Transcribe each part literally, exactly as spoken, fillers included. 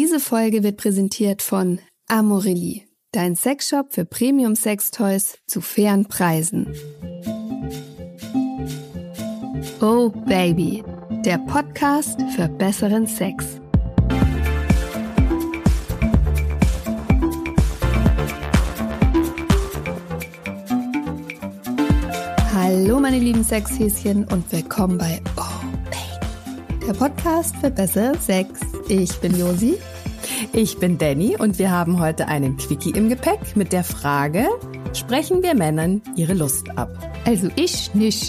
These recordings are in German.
Diese Folge wird präsentiert von Amorelie, dein Sexshop für Premium-Sex-Toys zu fairen Preisen. Oh Baby, der Podcast für besseren Sex. Hallo meine lieben Sexhäschen und willkommen bei Oh Baby, der Podcast für besseren Sex. Ich bin Josi. Ich bin Danny und wir haben heute einen Quickie im Gepäck mit der Frage, sprechen wir Männern ihre Lust ab? Also ich nicht.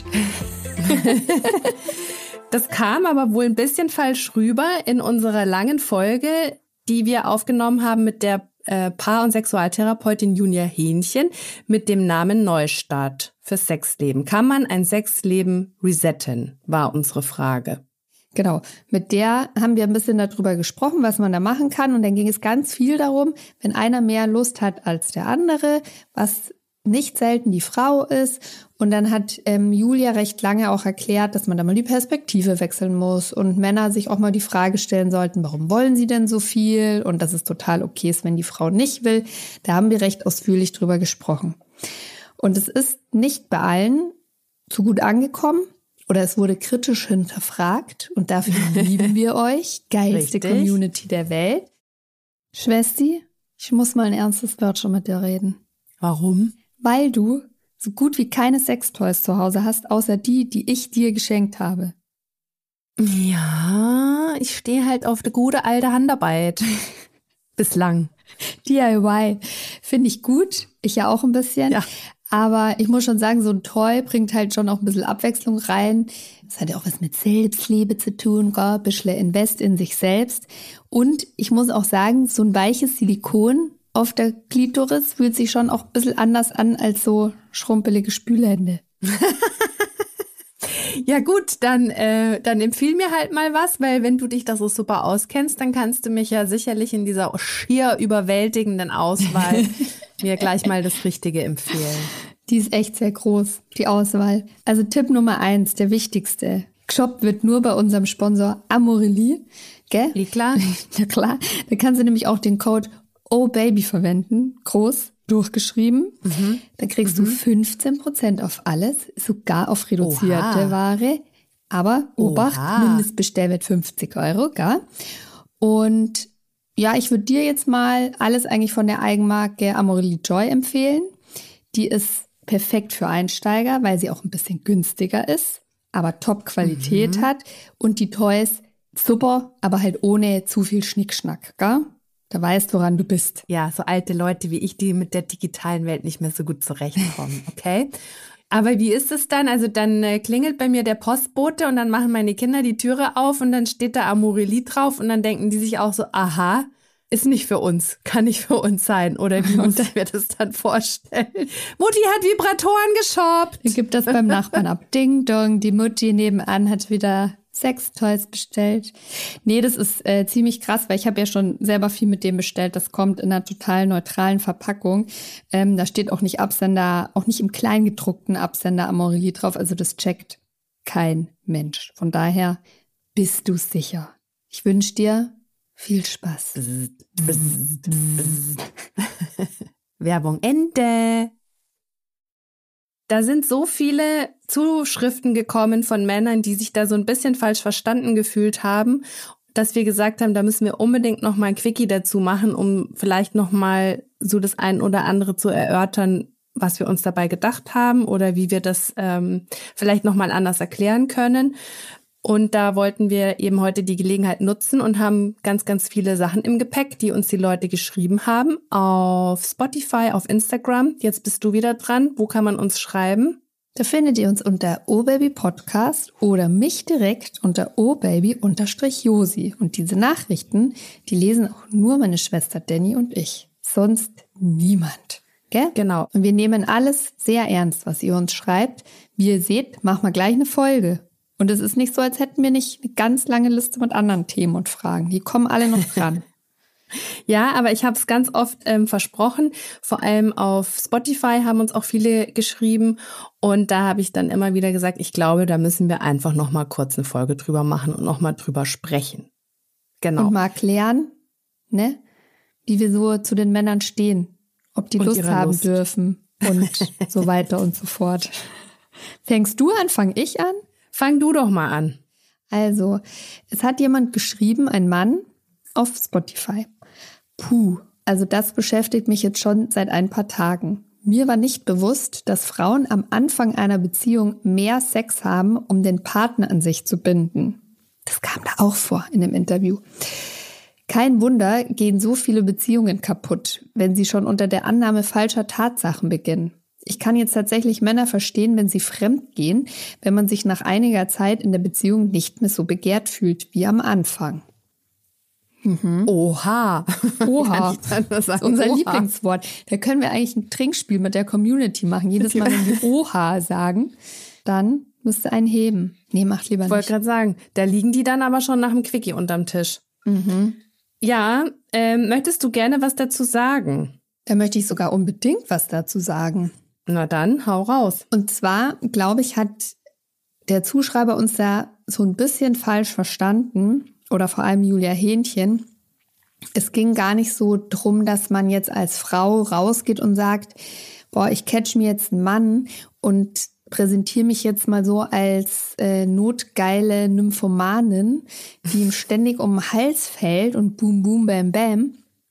Das kam aber wohl ein bisschen falsch rüber in unserer langen Folge, die wir aufgenommen haben mit der äh, Paar- und Sexualtherapeutin Julia Hähnchen mit dem Namen Neustart für Sexleben. Kann man ein Sexleben resetten, war unsere Frage. Genau, mit der haben wir ein bisschen darüber gesprochen, was man da machen kann. Und dann ging es ganz viel darum, wenn einer mehr Lust hat als der andere, was nicht selten die Frau ist. Und dann hat ähm, Julia recht lange auch erklärt, dass man da mal die Perspektive wechseln muss und Männer sich auch mal die Frage stellen sollten, warum wollen sie denn so viel? Und dass es total okay ist, wenn die Frau nicht will. Da haben wir recht ausführlich drüber gesprochen. Und es ist nicht bei allen so gut angekommen. Oder es wurde kritisch hinterfragt und dafür lieben wir euch. Geilste Richtig. Community der Welt. Schwesti, ich muss mal ein ernstes Wörtchen mit dir reden. Warum? Weil du so gut wie keine Sextoys zu Hause hast, außer die, die ich dir geschenkt habe. Ja, ich stehe halt auf die gute alte Handarbeit. Bislang. D I Y finde ich gut. Ich ja auch ein bisschen. Ja. Aber ich muss schon sagen, so ein Toy bringt halt schon auch ein bisschen Abwechslung rein. Das hat ja auch was mit Selbstliebe zu tun, ein bisschen Invest in sich selbst. Und ich muss auch sagen, so ein weiches Silikon auf der Klitoris fühlt sich schon auch ein bisschen anders an als so schrumpelige Spülhände. Ja gut, dann, äh, dann empfiehl mir halt mal was, weil wenn du dich da so super auskennst, dann kannst du mich ja sicherlich in dieser schier überwältigenden Auswahl mir gleich mal das Richtige empfehlen. Die ist echt sehr groß, die Auswahl. Also Tipp Nummer eins, der wichtigste. Geshoppt wird nur bei unserem Sponsor Amorelie, gell? Wie klar? Ja klar, da kannst du nämlich auch den Code Oh Baby verwenden, groß durchgeschrieben. Mhm. Dann kriegst mhm. du fünfzehn Prozent auf alles, sogar auf reduzierte Oha. Ware. Aber Obacht, Oha. Mindestbestellwert fünfzig Euro, gell? Und ja, ich würde dir jetzt mal alles eigentlich von der Eigenmarke Amorelie Joy empfehlen. Die ist perfekt für Einsteiger, weil sie auch ein bisschen günstiger ist, aber Top-Qualität mhm. hat. Und die Toys super, aber halt ohne zu viel Schnickschnack, gell? Da weißt, woran du bist. Ja, so alte Leute wie ich, die mit der digitalen Welt nicht mehr so gut zurechtkommen, okay? Aber wie ist es dann? Also dann äh, klingelt bei mir der Postbote und dann machen meine Kinder die Türe auf und dann steht da Amorelie drauf und dann denken die sich auch so, aha, ist nicht für uns, kann nicht für uns sein. Oder wie muss ich mir das dann vorstellen? Mutti hat Vibratoren geshoppt. Dann gibt das beim Nachbarn ab. Ding dong, die Mutti nebenan hat wieder Sextoys bestellt. Nee, das ist äh, ziemlich krass, weil ich habe ja schon selber viel mit dem bestellt. Das kommt in einer total neutralen Verpackung. Ähm, da steht auch nicht Absender, auch nicht im kleingedruckten Absender Amorelie drauf. Also das checkt kein Mensch. Von daher bist du sicher. Ich wünsche dir viel Spaß. Bzz, bzz, bzz. Werbung Ende. Da sind so viele Zuschriften gekommen von Männern, die sich da so ein bisschen falsch verstanden gefühlt haben, dass wir gesagt haben, da müssen wir unbedingt noch mal ein Quickie dazu machen, um vielleicht noch mal so das ein oder andere zu erörtern, was wir uns dabei gedacht haben oder wie wir das ähm, vielleicht noch mal anders erklären können. Und da wollten wir eben heute die Gelegenheit nutzen und haben ganz, ganz viele Sachen im Gepäck, die uns die Leute geschrieben haben. Auf Spotify, auf Instagram. Jetzt bist du wieder dran. Wo kann man uns schreiben? Da findet ihr uns unter obaby Podcast oder mich direkt unter obaby-josi. Und diese Nachrichten, die lesen auch nur meine Schwester Danny und ich. Sonst niemand. Gell? Genau. Und wir nehmen alles sehr ernst, was ihr uns schreibt. Wie ihr seht, machen wir gleich eine Folge. Und es ist nicht so, als hätten wir nicht eine ganz lange Liste mit anderen Themen und Fragen. Die kommen alle noch dran. Ja, aber ich habe es ganz oft ähm, versprochen. Vor allem auf Spotify haben uns auch viele geschrieben. Und da habe ich dann immer wieder gesagt, ich glaube, da müssen wir einfach noch mal kurz eine Folge drüber machen und noch mal drüber sprechen. Genau. Und mal erklären, ne? Wie wir so zu den Männern stehen, ob die Und Lust ihre haben Lust. dürfen und so weiter und so fort. Fängst du an, fang ich an? Fang du doch mal an. Also, es hat jemand geschrieben, ein Mann auf Spotify. Puh, also das beschäftigt mich jetzt schon seit ein paar Tagen. Mir war nicht bewusst, dass Frauen am Anfang einer Beziehung mehr Sex haben, um den Partner an sich zu binden. Das kam da auch vor in dem Interview. Kein Wunder, gehen so viele Beziehungen kaputt, wenn sie schon unter der Annahme falscher Tatsachen beginnen. Ich kann jetzt tatsächlich Männer verstehen, wenn sie fremd gehen, wenn man sich nach einiger Zeit in der Beziehung nicht mehr so begehrt fühlt wie am Anfang. Mhm. Oha. Oha. Das ist unser Oha. Lieblingswort. Da können wir eigentlich ein Trinkspiel mit der Community machen. Jedes Mal, wenn wir Oha sagen, dann müsste einen heben. Nee, macht lieber nicht. Ich wollte gerade sagen, da liegen die dann aber schon nach dem Quickie unterm Tisch. Mhm. Ja, ähm, möchtest du gerne was dazu sagen? Da möchte ich sogar unbedingt was dazu sagen. Na dann, hau raus. Und zwar, glaube ich, hat der Zuschreiber uns da so ein bisschen falsch verstanden, oder vor allem Julia Hähnchen. Es ging gar nicht so drum, dass man jetzt als Frau rausgeht und sagt, boah, ich catch mir jetzt einen Mann und präsentiere mich jetzt mal so als äh, notgeile Nymphomanin, die ihm ständig um den Hals fällt und boom, boom, bam, bam.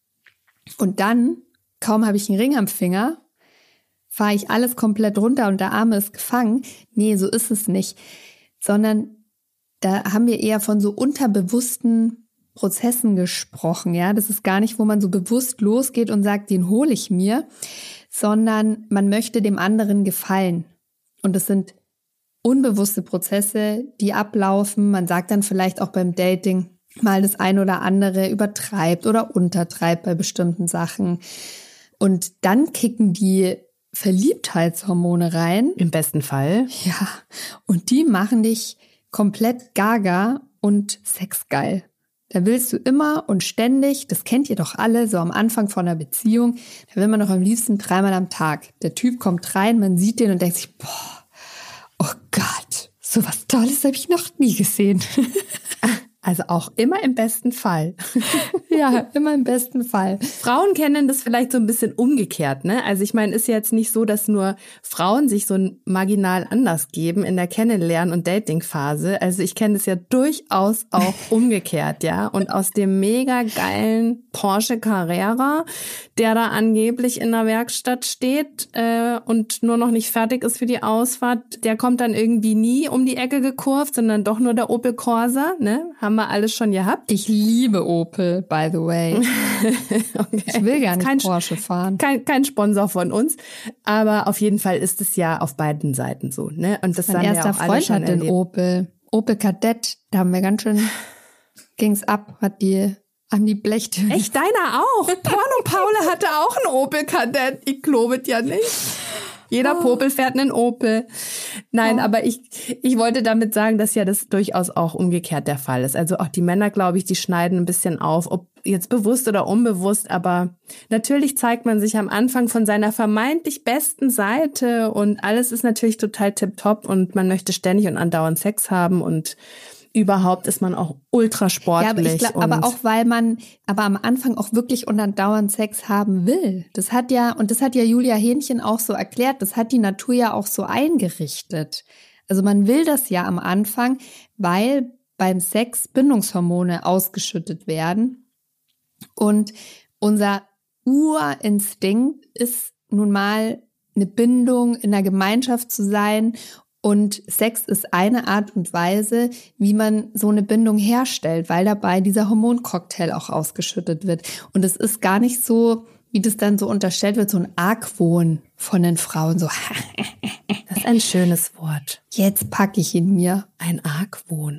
Und dann, kaum habe ich einen Ring am Finger, fahre ich alles komplett runter und der Arme ist gefangen. Nee, so ist es nicht. Sondern da haben wir eher von so unterbewussten Prozessen gesprochen. Ja, das ist gar nicht, wo man so bewusst losgeht und sagt, den hole ich mir, sondern man möchte dem anderen gefallen. Und es sind unbewusste Prozesse, die ablaufen. Man sagt dann vielleicht auch beim Dating mal das ein oder andere übertreibt oder untertreibt bei bestimmten Sachen. Und dann kicken die Verliebtheitshormone rein. Im besten Fall. Ja, und die machen dich komplett gaga und sexgeil. Da willst du immer und ständig, das kennt ihr doch alle, so am Anfang von einer Beziehung, da will man doch am liebsten dreimal am Tag. Der Typ kommt rein, man sieht den und denkt sich, boah, oh Gott, so was Tolles habe ich noch nie gesehen. Also auch immer im besten Fall. Ja, immer im besten Fall. Frauen kennen das vielleicht so ein bisschen umgekehrt, ne? Also ich meine, ist jetzt nicht so, dass nur Frauen sich so marginal anders geben in der Kennenlernen- und Datingphase. Also ich kenne das ja durchaus auch umgekehrt, ja? Und aus dem mega geilen Porsche Carrera, der da angeblich in der Werkstatt steht äh, und nur noch nicht fertig ist für die Ausfahrt, der kommt dann irgendwie nie um die Ecke gekurvt, sondern doch nur der Opel Corsa, ne? Haben wir alles schon gehabt. Ich liebe Opel, by the way. Okay. Ich will gar nicht kein, Porsche fahren. Kein, kein Sponsor von uns, aber auf jeden Fall ist es ja auf beiden Seiten so, ne? Und das mein haben erster ja auch Freund alle schon hat den erlebt. Opel, Opel Kadett, da haben wir ganz schön, ging's ab, hat die, haben die Blechtüren. Echt, deiner auch? Porno Paula hatte auch einen Opel Kadett, ich glaube ja nicht. Jeder Popel fährt einen Opel. Nein, oh. aber ich ich wollte damit sagen, dass ja das durchaus auch umgekehrt der Fall ist. Also auch die Männer, glaube ich, die schneiden ein bisschen auf, ob jetzt bewusst oder unbewusst. Aber natürlich zeigt man sich am Anfang von seiner vermeintlich besten Seite und alles ist natürlich total tipptopp und man möchte ständig und andauernd Sex haben und überhaupt ist man auch ultra sportlich. Ja, aber, ich glaub, aber auch, weil man aber am Anfang auch wirklich und andauernd Sex haben will. Das hat ja, und das hat ja Julia Hähnchen auch so erklärt, das hat die Natur ja auch so eingerichtet. Also man will das ja am Anfang, weil beim Sex Bindungshormone ausgeschüttet werden. Und unser Urinstinkt ist nun mal eine Bindung, in einer Gemeinschaft zu sein. Und Sex ist eine Art und Weise, wie man so eine Bindung herstellt, weil dabei dieser Hormoncocktail auch ausgeschüttet wird. Und es ist gar nicht so, wie das dann so unterstellt wird, so ein Argwohn von den Frauen. So, das ist ein schönes Wort. Jetzt packe ich ihn mir. Ein Argwohn.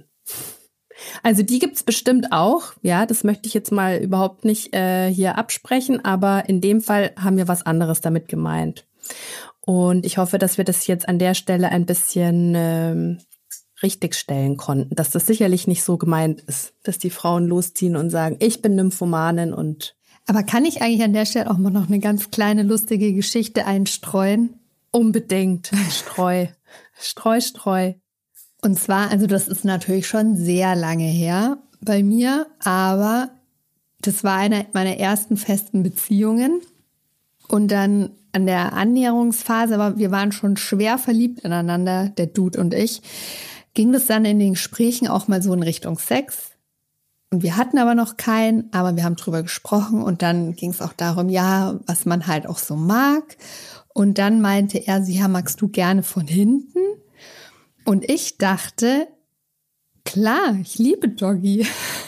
Also die gibt's bestimmt auch. Ja, das möchte ich jetzt mal überhaupt nicht äh, hier absprechen. Aber in dem Fall haben wir was anderes damit gemeint. Und ich hoffe, dass wir das jetzt an der Stelle ein bisschen ähm, richtigstellen konnten, dass das sicherlich nicht so gemeint ist, dass die Frauen losziehen und sagen, ich bin Nymphomanin und... Aber kann ich eigentlich an der Stelle auch mal noch eine ganz kleine, lustige Geschichte einstreuen? Unbedingt. Streu. Streu, streu. Und zwar, also das ist natürlich schon sehr lange her bei mir, aber das war eine meiner ersten festen Beziehungen. Und dann an der Annäherungsphase, aber wir waren schon schwer verliebt ineinander, der Dude und ich, ging das dann in den Gesprächen auch mal so in Richtung Sex. Und wir hatten aber noch keinen, aber wir haben drüber gesprochen und dann ging es auch darum, ja, was man halt auch so mag. Und dann meinte er, ja, magst du gerne von hinten? Und ich dachte, klar, ich liebe Doggy.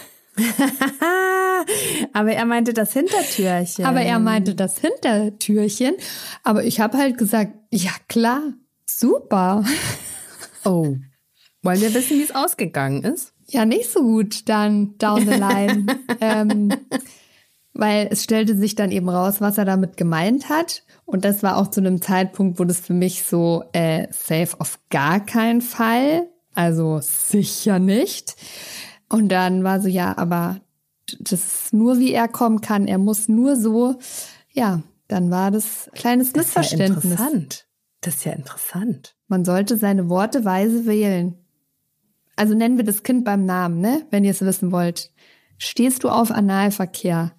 Aber er meinte das Hintertürchen. Aber er meinte das Hintertürchen. Aber ich habe halt gesagt, ja klar, super. Oh, wollen wir wissen, wie es ausgegangen ist? Ja, nicht so gut dann down the line. ähm, weil es stellte sich dann eben raus, was er damit gemeint hat. Und das war auch zu einem Zeitpunkt, wo das für mich so äh, safe auf gar keinen Fall. Also sicher nicht. Und dann war so, ja, aber das ist nur, wie er kommen kann. Er muss nur so, ja, dann war das ein kleines das Missverständnis. Ist ja interessant. Das ist ja interessant. Man sollte seine Worte weise wählen. Also nennen wir das Kind beim Namen, ne? Wenn ihr es wissen wollt. Stehst du auf Analverkehr?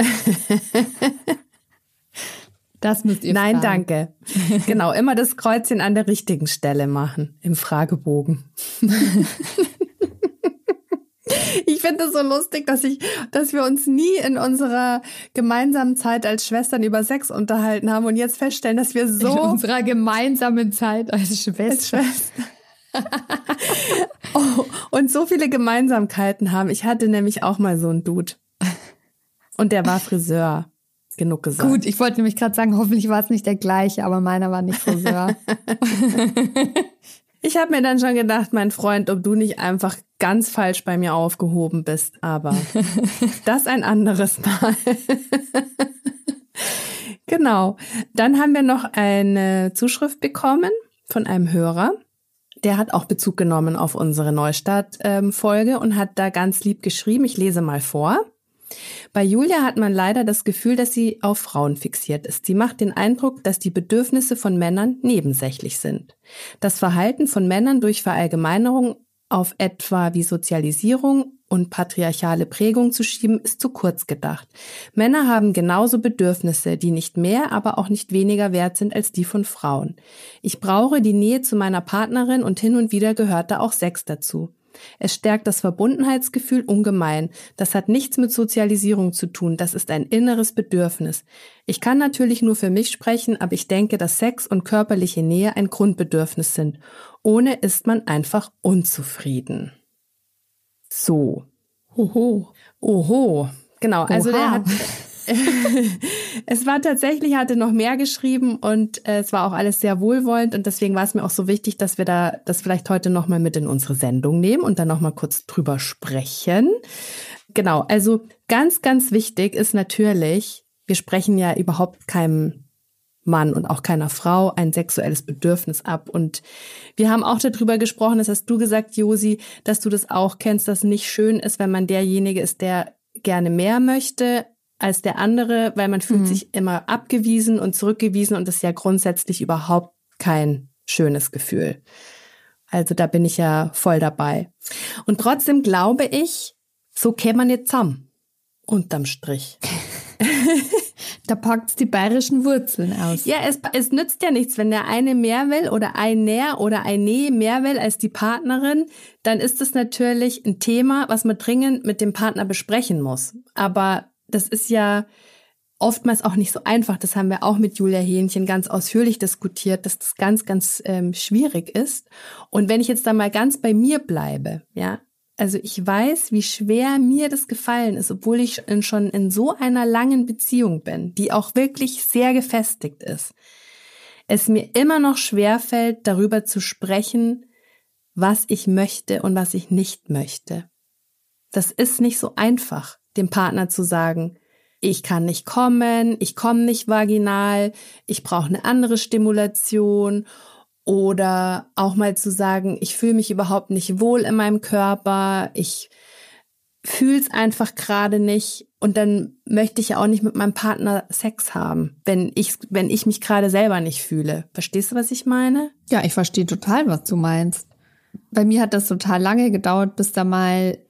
Das müsst ihr Nein, fragen. danke. Genau, immer das Kreuzchen an der richtigen Stelle machen, im Fragebogen. Ich finde es so lustig, dass ich, dass wir uns nie in unserer gemeinsamen Zeit als Schwestern über Sex unterhalten haben und jetzt feststellen, dass wir so... In unserer gemeinsamen Zeit als Schwestern. Als Schwester. Oh, und so viele Gemeinsamkeiten haben. Ich hatte nämlich auch mal so einen Dude. Und der war Friseur. Genug gesagt. Gut, ich wollte nämlich gerade sagen, hoffentlich war es nicht der gleiche, aber meiner war nicht Friseur. Ich habe mir dann schon gedacht, mein Freund, ob du nicht einfach ganz falsch bei mir aufgehoben bist, aber das ein anderes Mal. Genau. Dann haben wir noch eine Zuschrift bekommen von einem Hörer. Der hat auch Bezug genommen auf unsere Neustart-Folge und hat da ganz lieb geschrieben. Ich lese mal vor. Bei Julia hat man leider das Gefühl, dass sie auf Frauen fixiert ist. Sie macht den Eindruck, dass die Bedürfnisse von Männern nebensächlich sind. Das Verhalten von Männern durch Verallgemeinerung auf etwa wie Sozialisierung und patriarchale Prägung zu schieben, ist zu kurz gedacht. Männer haben genauso Bedürfnisse, die nicht mehr, aber auch nicht weniger wert sind als die von Frauen. Ich brauche die Nähe zu meiner Partnerin und hin und wieder gehört da auch Sex dazu. Es stärkt das Verbundenheitsgefühl ungemein. Das hat nichts mit Sozialisierung zu tun. Das ist ein inneres Bedürfnis. Ich kann natürlich nur für mich sprechen, aber ich denke, dass Sex und körperliche Nähe ein Grundbedürfnis sind. Ohne ist man einfach unzufrieden. So. Oho. Oho. Genau. Also Oha. der hat... Es war tatsächlich, er hatte noch mehr geschrieben und äh, es war auch alles sehr wohlwollend und deswegen war es mir auch so wichtig, dass wir da das vielleicht heute nochmal mit in unsere Sendung nehmen und dann nochmal kurz drüber sprechen. Genau, also ganz, ganz wichtig ist natürlich, wir sprechen ja überhaupt keinem Mann und auch keiner Frau ein sexuelles Bedürfnis ab und wir haben auch darüber gesprochen, das hast du gesagt, Josi, dass du das auch kennst, dass es nicht schön ist, wenn man derjenige ist, der gerne mehr möchte als der andere, weil man fühlt mhm. sich immer abgewiesen und zurückgewiesen und das ist ja grundsätzlich überhaupt kein schönes Gefühl. Also da bin ich ja voll dabei. Und trotzdem glaube ich, so käme man jetzt zusammen, unterm Strich. Da packt's die bayerischen Wurzeln aus. Ja, es, es nützt ja nichts, wenn der eine mehr will oder ein näher oder ein nee mehr will als die Partnerin, dann ist das natürlich ein Thema, was man dringend mit dem Partner besprechen muss. Aber das ist ja oftmals auch nicht so einfach. Das haben wir auch mit Julia Hähnchen ganz ausführlich diskutiert, dass das ganz, ganz ähm, schwierig ist. Und wenn ich jetzt da mal ganz bei mir bleibe, ja, also ich weiß, wie schwer mir das gefallen ist, obwohl ich schon in so einer langen Beziehung bin, die auch wirklich sehr gefestigt ist, es mir immer noch schwerfällt, darüber zu sprechen, was ich möchte und was ich nicht möchte. Das ist nicht so einfach, dem Partner zu sagen, ich kann nicht kommen, ich komme nicht vaginal, ich brauche eine andere Stimulation oder auch mal zu sagen, ich fühle mich überhaupt nicht wohl in meinem Körper, ich fühle es einfach gerade nicht und dann möchte ich ja auch nicht mit meinem Partner Sex haben, wenn ich, wenn ich mich gerade selber nicht fühle. Verstehst du, was ich meine? Ja, ich verstehe total, was du meinst. Bei mir hat das total lange gedauert, bis da mal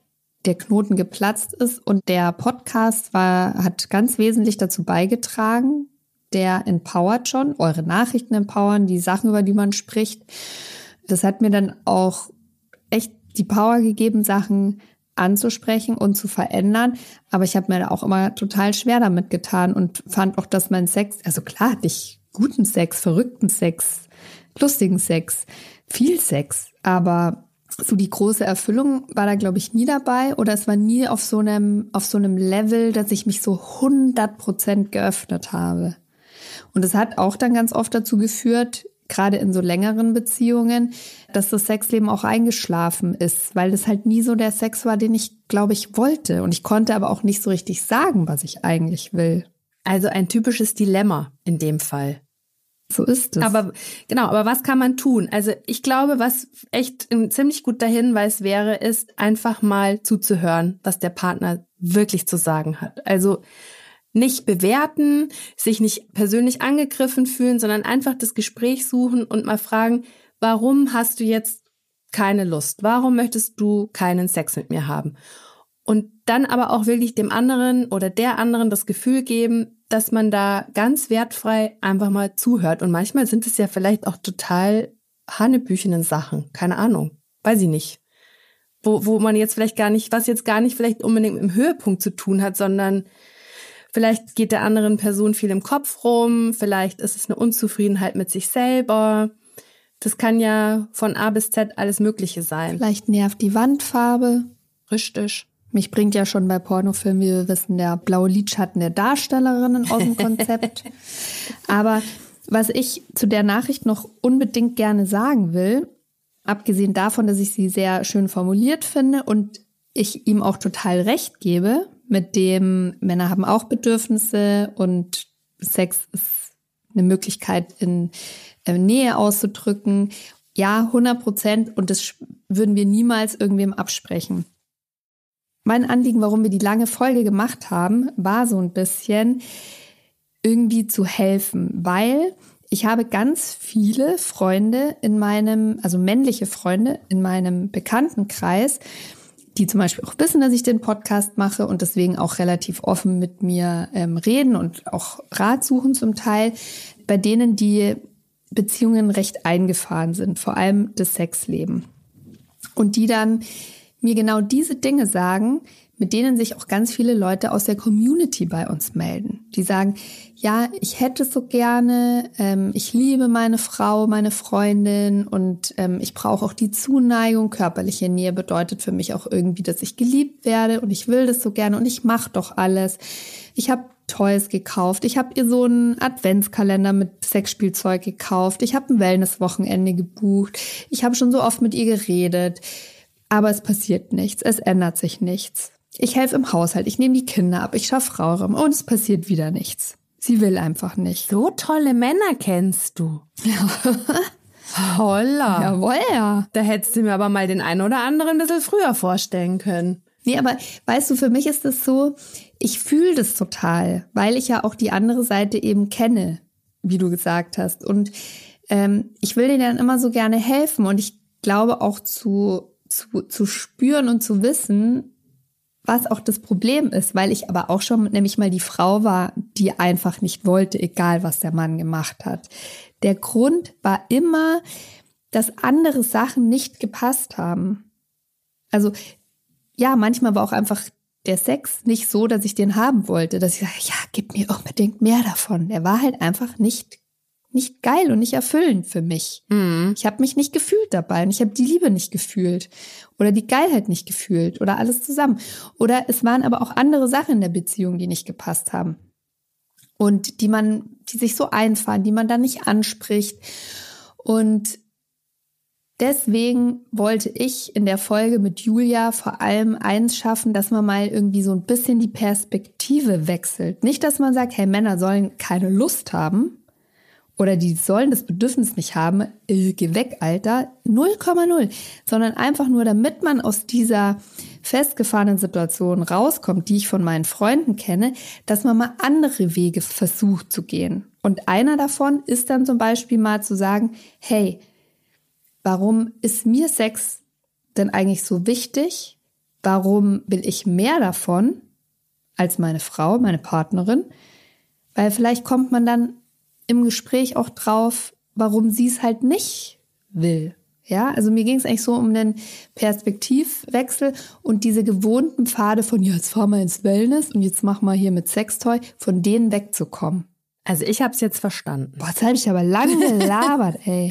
der Knoten geplatzt ist. Und der Podcast war, hat ganz wesentlich dazu beigetragen. Der empowert schon, eure Nachrichten empowern, die Sachen, über die man spricht. Das hat mir dann auch echt die Power gegeben, Sachen anzusprechen und zu verändern. Aber ich habe mir da auch immer total schwer damit getan und fand auch, dass mein Sex, also klar hatte ich guten Sex, verrückten Sex, lustigen Sex, viel Sex, aber so die große Erfüllung war da, glaube ich, nie dabei oder es war nie auf so einem, auf so einem Level, dass ich mich so hundert Prozent geöffnet habe. Und es hat auch dann ganz oft dazu geführt, gerade in so längeren Beziehungen, dass das Sexleben auch eingeschlafen ist, weil das halt nie so der Sex war, den ich, glaube ich, wollte. Und ich konnte aber auch nicht so richtig sagen, was ich eigentlich will. Also ein typisches Dilemma in dem Fall. So ist es. Aber genau, aber was kann man tun? Also ich glaube, was echt ein ziemlich guter Hinweis wäre, ist einfach mal zuzuhören, was der Partner wirklich zu sagen hat. Also nicht bewerten, sich nicht persönlich angegriffen fühlen, sondern einfach das Gespräch suchen und mal fragen, warum hast du jetzt keine Lust? Warum möchtest du keinen Sex mit mir haben? Und dann aber auch wirklich dem anderen oder der anderen das Gefühl geben, dass man da ganz wertfrei einfach mal zuhört. Und manchmal sind es ja vielleicht auch total hanebüchenen Sachen. Keine Ahnung. Weiß ich nicht. Wo, wo man jetzt vielleicht gar nicht, was jetzt gar nicht vielleicht unbedingt mit dem Höhepunkt zu tun hat, sondern vielleicht geht der anderen Person viel im Kopf rum. Vielleicht ist es eine Unzufriedenheit mit sich selber. Das kann ja von A bis Z alles Mögliche sein. Vielleicht nervt die Wandfarbe. Richtig. Mich bringt ja schon bei Pornofilmen, wie wir wissen, der blaue Lidschatten der Darstellerinnen aus dem Konzept. Aber was ich zu der Nachricht noch unbedingt gerne sagen will, abgesehen davon, dass ich sie sehr schön formuliert finde und ich ihm auch total recht gebe, mit dem Männer haben auch Bedürfnisse und Sex ist eine Möglichkeit, in Nähe auszudrücken. Ja, hundert Prozent und das würden wir niemals irgendwem absprechen. Mein Anliegen, warum wir die lange Folge gemacht haben, war so ein bisschen irgendwie zu helfen, weil ich habe ganz viele Freunde in meinem, also männliche Freunde in meinem Bekanntenkreis, die zum Beispiel auch wissen, dass ich den Podcast mache und deswegen auch relativ offen mit mir ähm, reden und auch Rat suchen zum Teil, bei denen die Beziehungen recht eingefahren sind, vor allem das Sexleben. Und die dann mir genau diese Dinge sagen, mit denen sich auch ganz viele Leute aus der Community bei uns melden. Die sagen, ja, ich hätte so gerne, ähm, ich liebe meine Frau, meine Freundin und ähm, ich brauche auch die Zuneigung. Körperliche Nähe bedeutet für mich auch irgendwie, dass ich geliebt werde und ich will das so gerne und ich mache doch alles. Ich habe Toys gekauft, ich habe ihr so einen Adventskalender mit Sexspielzeug gekauft, ich habe ein Wellnesswochenende gebucht, ich habe schon so oft mit ihr geredet. Aber es passiert nichts, es ändert sich nichts. Ich helfe im Haushalt, ich nehme die Kinder ab, ich schaffe Raum und es passiert wieder nichts. Sie will einfach nicht. So tolle Männer kennst du. Ja. Holla. Jawohl, ja. Da hättest du mir aber mal den einen oder anderen ein bisschen früher vorstellen können. Nee, aber weißt du, für mich ist es so, ich fühle das total, weil ich ja auch die andere Seite eben kenne, wie du gesagt hast. Und ähm, ich will denen dann immer so gerne helfen und ich glaube auch zu... Zu, zu spüren und zu wissen, was auch das Problem ist, weil ich aber auch schon nämlich mal die Frau war, die einfach nicht wollte, egal was der Mann gemacht hat. Der Grund war immer, dass andere Sachen nicht gepasst haben. Also ja, manchmal war auch einfach der Sex nicht so, dass ich den haben wollte, dass ich sage, ja, gib mir unbedingt mehr davon. Der war halt einfach nicht nicht geil und nicht erfüllend für mich. Mhm. Ich habe mich nicht gefühlt dabei und ich habe die Liebe nicht gefühlt oder die Geilheit nicht gefühlt oder alles zusammen. Oder es waren aber auch andere Sachen in der Beziehung, die nicht gepasst haben und die man, die sich so einfahren, die man dann nicht anspricht. Und deswegen wollte ich in der Folge mit Julia vor allem eins schaffen, dass man mal irgendwie so ein bisschen die Perspektive wechselt. Nicht, dass man sagt, hey, Männer sollen keine Lust haben, oder die sollen das Bedürfnis nicht haben, äh, geh weg, Alter, null Komma null. Sondern einfach nur, damit man aus dieser festgefahrenen Situation rauskommt, die ich von meinen Freunden kenne, dass man mal andere Wege versucht zu gehen. Und einer davon ist dann zum Beispiel mal zu sagen, hey, warum ist mir Sex denn eigentlich so wichtig? warum will ich mehr davon als meine Frau, meine Partnerin? Weil vielleicht kommt man dann im Gespräch auch drauf, warum sie es halt nicht will. Ja, also mir ging es eigentlich so um einen Perspektivwechsel und diese gewohnten Pfade von, ja, jetzt fahr mal ins Wellness und jetzt mach mal hier mit Sextoy, von denen wegzukommen. Also ich habe es jetzt verstanden. Boah, jetzt habe ich aber lange gelabert, ey.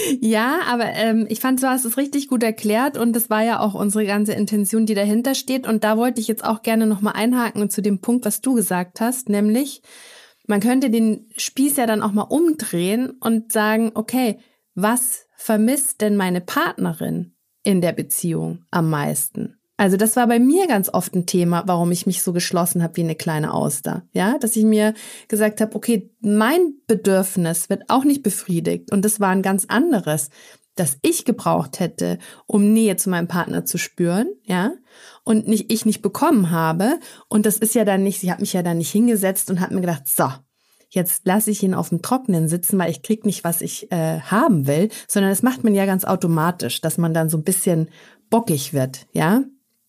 Ja, aber ähm, ich fand, du hast es richtig gut erklärt und das war ja auch unsere ganze Intention, die dahinter steht. Und da wollte ich jetzt auch gerne nochmal einhaken und zu dem Punkt, was du gesagt hast, nämlich man könnte den Spieß ja dann auch mal umdrehen und sagen, okay, was vermisst denn meine Partnerin in der Beziehung am meisten? Also das war bei mir ganz oft ein Thema, warum ich mich so geschlossen habe wie eine kleine Auster. Ja, dass ich mir gesagt habe, okay, mein Bedürfnis wird auch nicht befriedigt und das war ein ganz anderes, das ich gebraucht hätte, um Nähe zu meinem Partner zu spüren, ja, und nicht ich nicht bekommen habe. Und das ist ja dann nicht, sie hat mich ja dann nicht hingesetzt und hat mir gedacht, so, jetzt lasse ich ihn auf dem Trockenen sitzen, weil ich krieg nicht, was ich äh, haben will, sondern das macht man ja ganz automatisch, dass man dann so ein bisschen bockig wird, ja.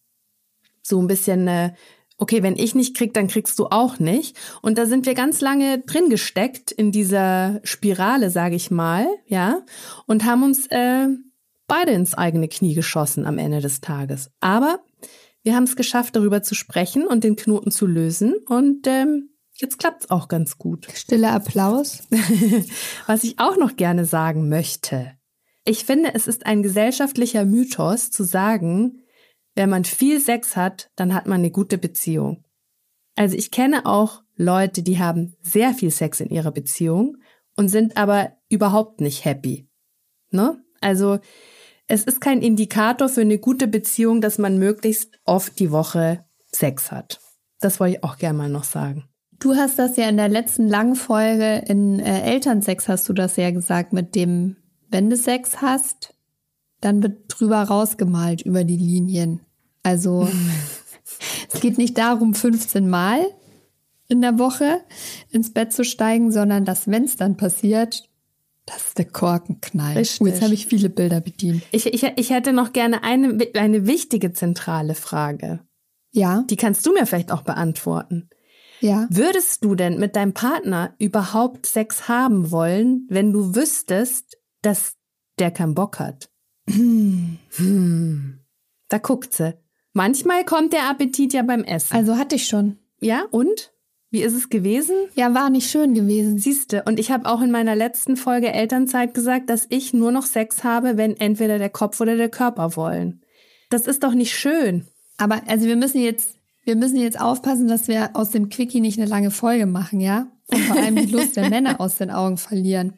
So ein bisschen, äh, okay, wenn ich nicht krieg, dann kriegst du auch nicht. Und da sind wir ganz lange drin gesteckt in dieser Spirale, sage ich mal, ja, und haben uns äh, beide ins eigene Knie geschossen am Ende des Tages. Aber wir haben es geschafft, darüber zu sprechen und den Knoten zu lösen und ähm, jetzt klappt's auch ganz gut. Stiller Applaus. Was ich auch noch gerne sagen möchte. Ich finde, es ist ein gesellschaftlicher Mythos zu sagen, wenn man viel Sex hat, dann hat man eine gute Beziehung. Also ich kenne auch Leute, die haben sehr viel Sex in ihrer Beziehung und sind aber überhaupt nicht happy. Ne? Also es ist kein Indikator für eine gute Beziehung, dass man möglichst oft die Woche Sex hat. Das wollte ich auch gerne mal noch sagen. Du hast das ja in der letzten langen Folge in äh, Elternsex, hast du das ja gesagt, mit dem, wenn du Sex hast, dann wird drüber rausgemalt über die Linien. Also es geht nicht darum, fünfzehn Mal in der Woche ins Bett zu steigen, sondern dass, wenn es dann passiert, dass der Korken knallt. Oh, jetzt habe ich viele Bilder bedient. Ich, ich, ich hätte noch gerne eine, eine wichtige zentrale Frage. Ja. Die kannst du mir vielleicht auch beantworten. Ja. Würdest du denn mit deinem Partner überhaupt Sex haben wollen, wenn du wüsstest, dass der keinen Bock hat? Hm. Hm. Da guckt sie. Manchmal kommt der Appetit ja beim Essen. Also hatte ich schon. Ja, und? Wie ist es gewesen? Ja, war nicht schön gewesen. Siehste, und ich habe auch in meiner letzten Folge Elternzeit gesagt, dass ich nur noch Sex habe, wenn entweder der Kopf oder der Körper wollen. Das ist doch nicht schön. Aber also wir müssen jetzt, wir müssen jetzt aufpassen, dass wir aus dem Quickie nicht eine lange Folge machen, ja? Und vor allem die Lust der Männer aus den Augen verlieren.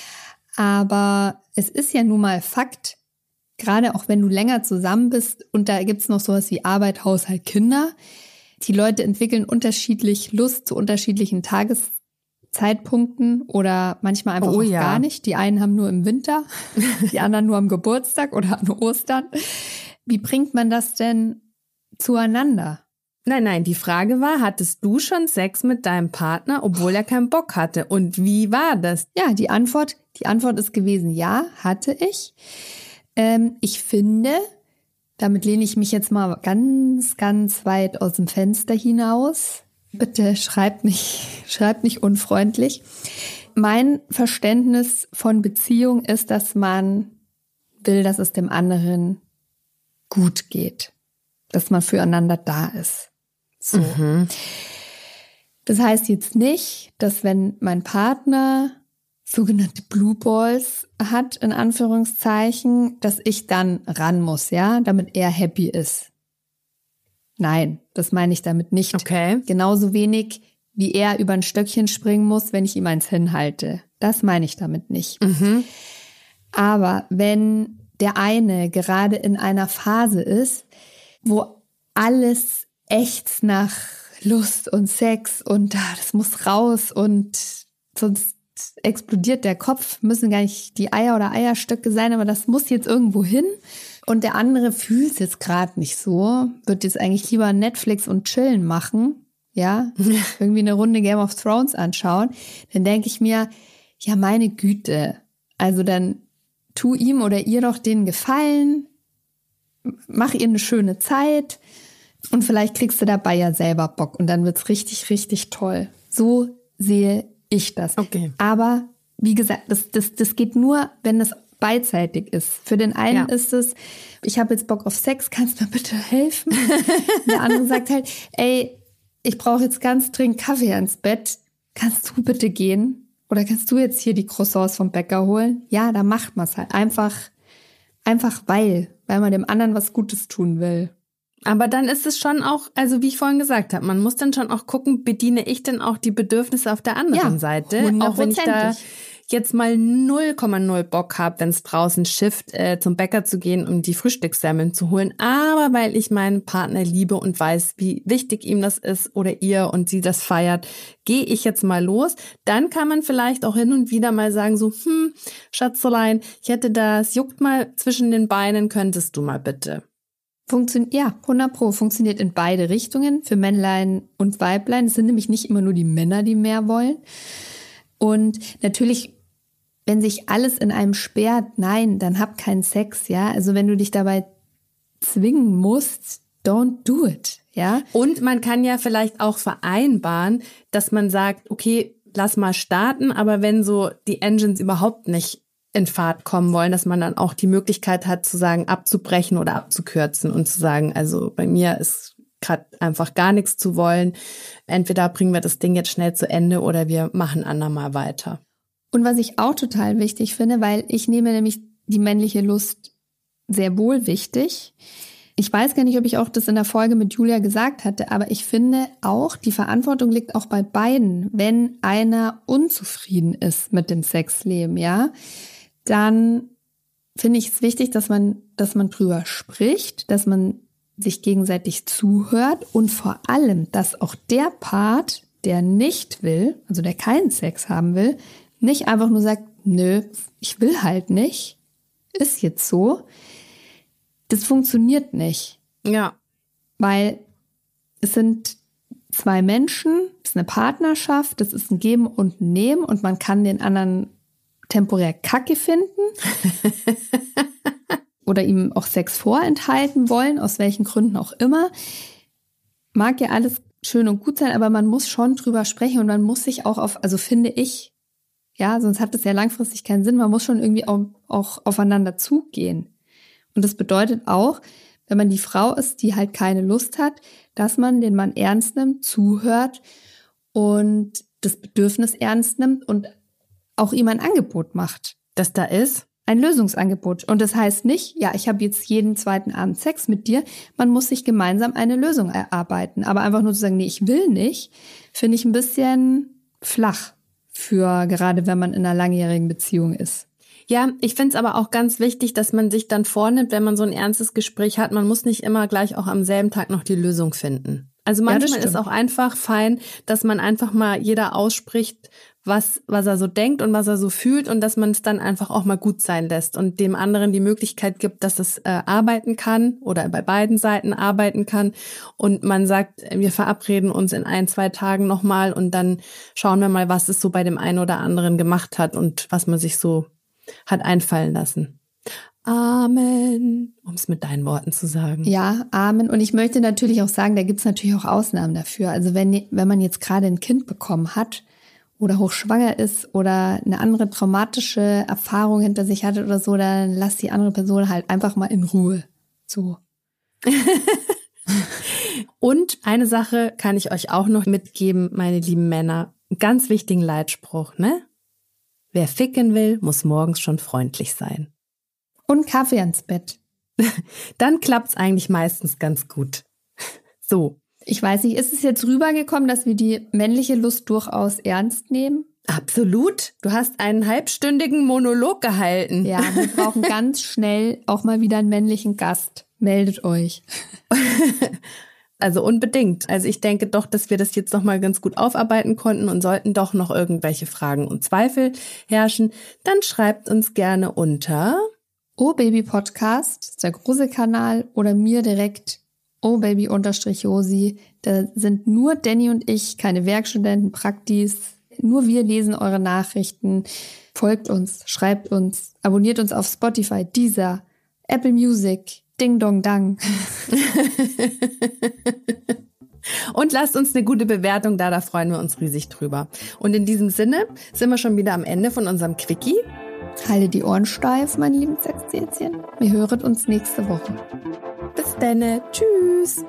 Aber es ist ja nun mal Fakt, gerade auch wenn du länger zusammen bist und da gibt's noch sowas wie Arbeit, Haushalt, Kinder. Die Leute entwickeln unterschiedlich Lust zu unterschiedlichen Tageszeitpunkten oder manchmal einfach oh, auch ja. gar nicht. Die einen haben nur im Winter, die anderen nur am Geburtstag oder an Ostern. Wie bringt man das denn zueinander? Nein, nein, die Frage war, hattest du schon Sex mit deinem Partner, obwohl er keinen Bock hatte? Und wie war das? Ja, die Antwort, die Antwort ist gewesen, ja, hatte ich. Ähm, ich finde, damit lehne ich mich jetzt mal ganz, ganz weit aus dem Fenster hinaus. Bitte schreibt nicht, schreibt nicht unfreundlich. Mein Verständnis von Beziehung ist, dass man will, dass es dem anderen gut geht. Dass man füreinander da ist. So. Mhm. Das heißt jetzt nicht, dass wenn mein Partner sogenannte Blue Balls hat, in Anführungszeichen, dass ich dann ran muss, ja, damit er happy ist. Nein, das meine ich damit nicht. Okay. Genauso wenig, wie er über ein Stöckchen springen muss, wenn ich ihm eins hinhalte. Das meine ich damit nicht. Mhm. Aber wenn der eine gerade in einer Phase ist, wo alles echt nach Lust und Sex und ah, das muss raus und sonst explodiert der Kopf, müssen gar nicht die Eier oder Eierstöcke sein, aber das muss jetzt irgendwo hin. Und der andere fühlt es jetzt gerade nicht so, wird jetzt eigentlich lieber Netflix und chillen machen, ja, irgendwie eine Runde Game of Thrones anschauen. Dann denke ich mir, ja meine Güte, also dann tu ihm oder ihr doch den Gefallen, mach ihr eine schöne Zeit und vielleicht kriegst du dabei ja selber Bock und dann wird's richtig, richtig toll. So sehe ich das. Okay. Aber wie gesagt, das, das, das geht nur, wenn das beidseitig ist. Für den einen ja. ist es, ich habe jetzt Bock auf Sex, kannst du mir bitte helfen? Der andere sagt halt, ey, ich brauche jetzt ganz dringend Kaffee ans Bett. Kannst du bitte gehen? Oder kannst du jetzt hier die Croissants vom Bäcker holen? Ja, da macht man es halt. Einfach, einfach weil, weil man dem anderen was Gutes tun will. Aber dann ist es schon auch, also wie ich vorhin gesagt habe, man muss dann schon auch gucken, bediene ich denn auch die Bedürfnisse auf der anderen ja, Seite? Auch wenn ich da jetzt mal null Komma null Bock habe, wenn es draußen schifft, äh, zum Bäcker zu gehen, um die Frühstückssemmeln zu holen. Aber weil ich meinen Partner liebe und weiß, wie wichtig ihm das ist oder ihr und sie das feiert, gehe ich jetzt mal los. Dann kann man vielleicht auch hin und wieder mal sagen so, hm, Schatzelein, ich hätte das, juckt mal zwischen den Beinen, könntest du mal bitte. Funktioniert, ja, hundert Pro funktioniert in beide Richtungen, für Männlein und Weiblein. Es sind nämlich nicht immer nur die Männer, die mehr wollen. Und natürlich, wenn sich alles in einem sperrt, nein, dann hab keinen Sex, ja. Also wenn du dich dabei zwingen musst, don't do it, ja. Und man kann ja vielleicht auch vereinbaren, dass man sagt, okay, lass mal starten, aber wenn so die Engines überhaupt nicht in Fahrt kommen wollen, dass man dann auch die Möglichkeit hat zu sagen, abzubrechen oder abzukürzen und zu sagen, also bei mir ist gerade einfach gar nichts zu wollen. Entweder bringen wir das Ding jetzt schnell zu Ende oder wir machen andermal weiter. Und was ich auch total wichtig finde, weil ich nehme nämlich die männliche Lust sehr wohl wichtig. Ich weiß gar nicht, ob ich auch das in der Folge mit Julia gesagt hatte, aber ich finde auch, die Verantwortung liegt auch bei beiden. Wenn einer unzufrieden ist mit dem Sexleben, ja, dann finde ich es wichtig, dass man, dass man drüber spricht, dass man sich gegenseitig zuhört und vor allem, dass auch der Part, der nicht will, also der keinen Sex haben will, nicht einfach nur sagt, nö, ich will halt nicht, ist jetzt so. Das funktioniert nicht. Ja. Weil es sind zwei Menschen, es ist eine Partnerschaft, das ist ein Geben und ein Nehmen und man kann den anderen temporär Kacke finden oder ihm auch Sex vorenthalten wollen, aus welchen Gründen auch immer. Mag ja alles schön und gut sein, aber man muss schon drüber sprechen und man muss sich auch auf, also finde ich, ja, sonst hat das ja langfristig keinen Sinn, man muss schon irgendwie auch, auch aufeinander zugehen. Und das bedeutet auch, wenn man die Frau ist, die halt keine Lust hat, dass man den Mann ernst nimmt, zuhört und das Bedürfnis ernst nimmt und auch ihm ein Angebot macht. Das da ist? Ein Lösungsangebot. Und das heißt nicht, ja, ich habe jetzt jeden zweiten Abend Sex mit dir. Man muss sich gemeinsam eine Lösung erarbeiten. Aber einfach nur zu sagen, nee, ich will nicht, finde ich ein bisschen flach für gerade, wenn man in einer langjährigen Beziehung ist. Ja, ich finde es aber auch ganz wichtig, dass man sich dann vornimmt, wenn man so ein ernstes Gespräch hat, man muss nicht immer gleich auch am selben Tag noch die Lösung finden. Also manchmal ja, ist auch einfach fein, dass man einfach mal jeder ausspricht, was was er so denkt und was er so fühlt und dass man es dann einfach auch mal gut sein lässt und dem anderen die Möglichkeit gibt, dass es äh, arbeiten kann oder bei beiden Seiten arbeiten kann und man sagt, wir verabreden uns in ein, zwei Tagen nochmal und dann schauen wir mal, was es so bei dem einen oder anderen gemacht hat und was man sich so hat einfallen lassen. Amen, um es mit deinen Worten zu sagen. Ja, Amen. Und ich möchte natürlich auch sagen, da gibt es natürlich auch Ausnahmen dafür. Also wenn, wenn man jetzt gerade ein Kind bekommen hat oder hochschwanger ist oder eine andere traumatische Erfahrung hinter sich hatte oder so, dann lass die andere Person halt einfach mal in Ruhe. So. Und eine Sache kann ich euch auch noch mitgeben, meine lieben Männer. Einen ganz wichtigen Leitspruch, ne? Wer ficken will, muss morgens schon freundlich sein. Und Kaffee ans Bett. Dann klappt's eigentlich meistens ganz gut. So. Ich weiß nicht, ist es jetzt rübergekommen, dass wir die männliche Lust durchaus ernst nehmen? Absolut. Du hast einen halbstündigen Monolog gehalten. Ja, wir brauchen ganz schnell auch mal wieder einen männlichen Gast. Meldet euch. Also unbedingt. Also ich denke doch, dass wir das jetzt noch mal ganz gut aufarbeiten konnten und sollten doch noch irgendwelche Fragen und Zweifel herrschen, dann schreibt uns gerne unter Oh Baby Podcast, der große Kanal, oder mir direkt Oh Baby unterstrich Josi. Da sind nur Danny und ich, keine Werkstudenten, Praktis. Nur wir lesen eure Nachrichten. Folgt uns, schreibt uns, abonniert uns auf Spotify, Deezer, Apple Music, Ding Dong Dang. Und lasst uns eine gute Bewertung da, da freuen wir uns riesig drüber. Und in diesem Sinne sind wir schon wieder am Ende von unserem Quickie. Halte die Ohren steif, meine lieben Sexzäzchen. Wir hören uns nächste Woche. Bis dann. Tschüss.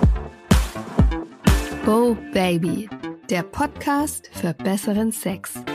Oh Baby, der Podcast für besseren Sex.